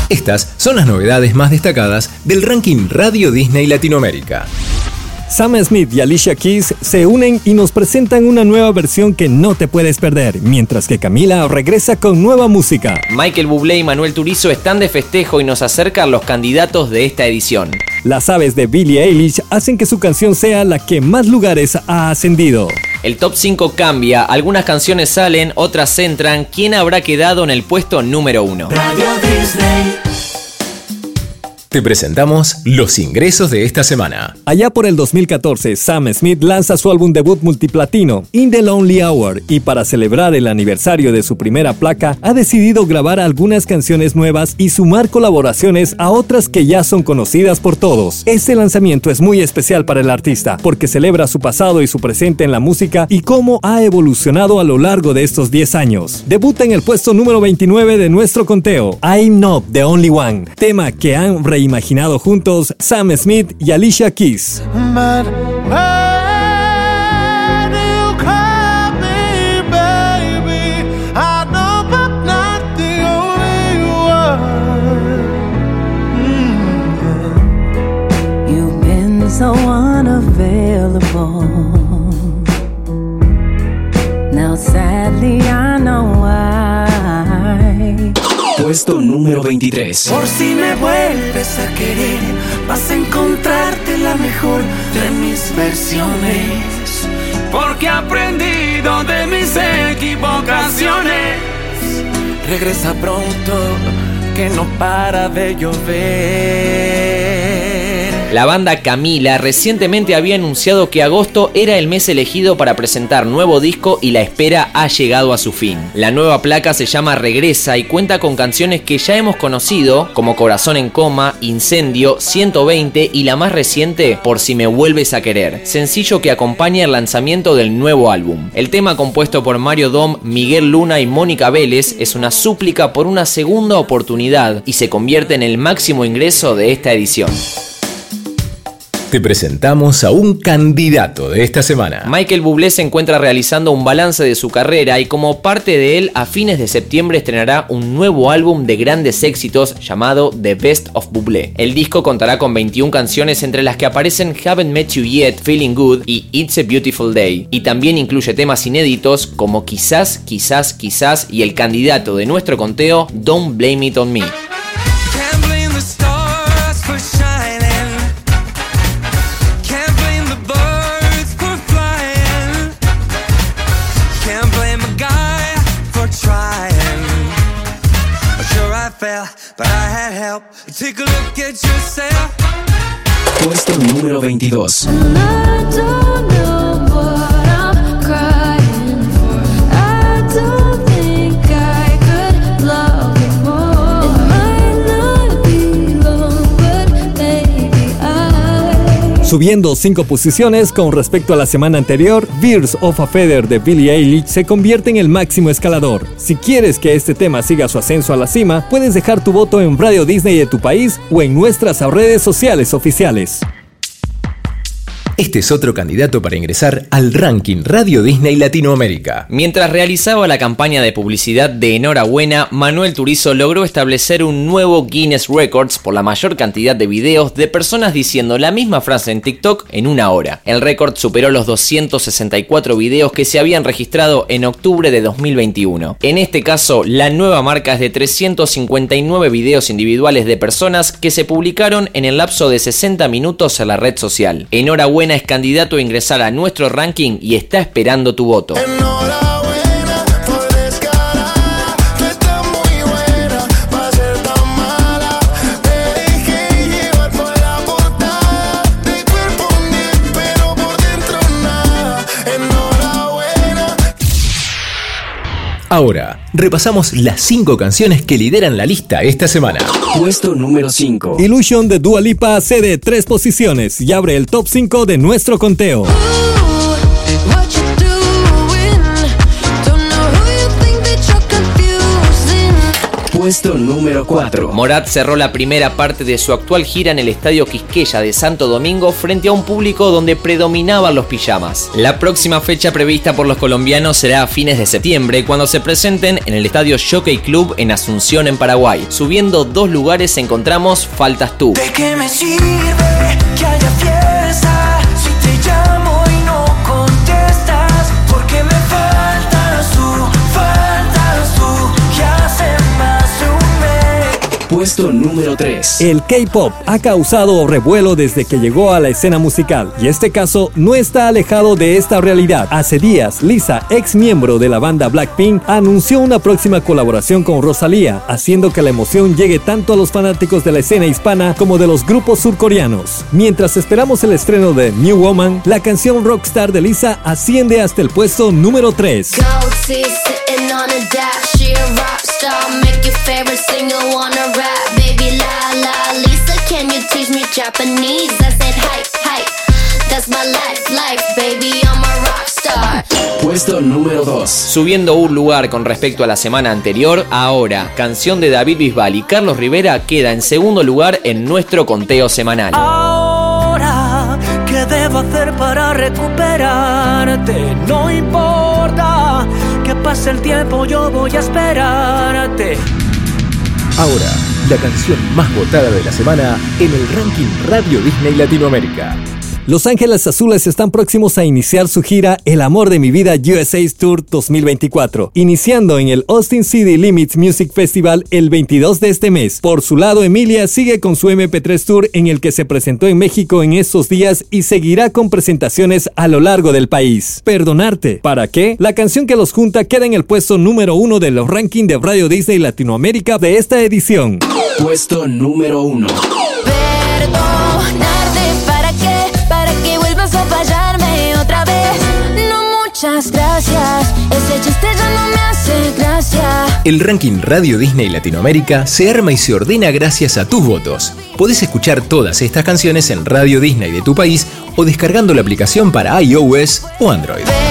Estas son las novedades más destacadas del ranking Radio Disney Latinoamérica. Sam Smith y Alicia Keys se unen y nos presentan una nueva versión que no te puedes perder, mientras que Camila regresa con nueva música. Michael Bublé y Manuel Turizo están de festejo y nos acercan los candidatos de esta edición. Las aves de Billie Eilish hacen que su canción sea la que más lugares ha ascendido. El top 5 cambia, algunas canciones salen, otras entran. ¿Quién habrá quedado en el puesto número 1? Radio Disney. Te presentamos los ingresos de esta semana. Allá por el 2014, Sam Smith lanza su álbum debut multiplatino, In the Lonely Hour, y para celebrar el aniversario de su primera placa, ha decidido grabar algunas canciones nuevas y sumar colaboraciones a otras que ya son conocidas por todos. Este lanzamiento es muy especial para el artista, porque celebra su pasado y su presente en la música y cómo ha evolucionado a lo largo de estos 10 años. Debuta en el puesto número 29 de nuestro conteo, I'm Not the Only One, tema que han reimaginado juntos Sam Smith y Alicia Keys. You've been so unavailable. Now sadly I know why. Puesto número 23. Por si me vuelves a querer, vas a encontrarte la mejor de mis versiones. Porque he aprendido de mis equivocaciones. Regresa pronto, que no para de llover. La banda Camila recientemente había anunciado que agosto era el mes elegido para presentar nuevo disco y la espera ha llegado a su fin. La nueva placa se llama Regresa y cuenta con canciones que ya hemos conocido, como Corazón en Coma, Incendio, 120 y la más reciente, Por si me vuelves a querer, sencillo que acompaña el lanzamiento del nuevo álbum. El tema, compuesto por Mario Dom, Miguel Luna y Mónica Vélez, es una súplica por una segunda oportunidad y se convierte en el máximo ingreso de esta edición. Te presentamos a un candidato de esta semana. Michael Bublé se encuentra realizando un balance de su carrera y como parte de él, a fines de septiembre estrenará un nuevo álbum de grandes éxitos llamado The Best of Bublé. El disco contará con 21 canciones, entre las que aparecen Haven't Met You Yet, Feeling Good y It's a Beautiful Day. Y también incluye temas inéditos como Quizás, Quizás, Quizás y el candidato de nuestro conteo, Don't Blame It on Me. Puesto número 22. Subiendo 5 posiciones con respecto a la semana anterior, Birds of a Feather de Billie Eilish se convierte en el máximo escalador. Si quieres que este tema siga su ascenso a la cima, puedes dejar tu voto en Radio Disney de tu país o en nuestras redes sociales oficiales. Este es otro candidato para ingresar al ranking Radio Disney Latinoamérica. Mientras realizaba la campaña de publicidad de Enhorabuena, Manuel Turizo logró establecer un nuevo Guinness Records por la mayor cantidad de videos de personas diciendo la misma frase en TikTok en una hora. El récord superó los 264 videos que se habían registrado en octubre de 2021. En este caso, la nueva marca es de 359 videos individuales de personas que se publicaron en el lapso de 60 minutos en la red social. Enhorabuena es candidato a ingresar a nuestro ranking y está esperando tu voto. Enhorabuena por descarada, tú estás muy buena para ser tan mala. Te dejé llevar por la portada, de cuerpo un 10 pero por dentro nada. Enhorabuena. Ahora, repasamos las 5 canciones que lideran la lista esta semana. Puesto número 5. Illusion de Dua Lipa cede 3 posiciones y abre el top 5 de nuestro conteo. Puesto número 4. Morat cerró la primera parte de su actual gira en el Estadio Quisqueya de Santo Domingo frente a un público donde predominaban los pijamas. La próxima fecha prevista por los colombianos será a fines de septiembre, cuando se presenten en el Estadio Jockey Club en Asunción, en Paraguay. Subiendo 2 lugares encontramos Faltas Tú. ¿De qué me sirve que haya fiesta si te llamo y no contestas? Porque me faltas tú, que hace más de un mes. Puesto número 3. El K-pop ha causado revuelo desde que llegó a la escena musical, y este caso no está alejado de esta realidad. Hace días, Lisa, ex miembro de la banda Blackpink, anunció una próxima colaboración con Rosalía, haciendo que la emoción llegue tanto a los fanáticos de la escena hispana como de los grupos surcoreanos. Mientras esperamos el estreno de New Woman, la canción Rockstar de Lisa asciende hasta el puesto número 3. Japanese, I said hi, that's my life, baby, I'm a rockstar. Puesto número 2. Subiendo un lugar con respecto a la semana anterior, ahora, canción de David Bisbal y Carlos Rivera queda en segundo lugar en nuestro conteo semanal. Ahora, ¿qué debo hacer para recuperarte? No importa que pase el tiempo, yo voy a esperarte. Ahora, la canción más votada de la semana en el ranking Radio Disney Latinoamérica. Los Ángeles Azules están próximos a iniciar su gira El Amor de mi Vida USA Tour 2024, iniciando en el Austin City Limits Music Festival el 22 de este mes. Por su lado, Emilia sigue con su MP3 Tour, en el que se presentó en México en estos días y seguirá con presentaciones a lo largo del país. Perdonarte, ¿para qué? La canción que los junta queda en el puesto número 1 de los rankings de Radio Disney Latinoamérica de esta edición. Puesto número 1. Muchas gracias, ese chiste ya no me hace gracia. El ranking Radio Disney Latinoamérica se arma y se ordena gracias a tus votos. Podés escuchar todas estas canciones en Radio Disney de tu país o descargando la aplicación para iOS o Android.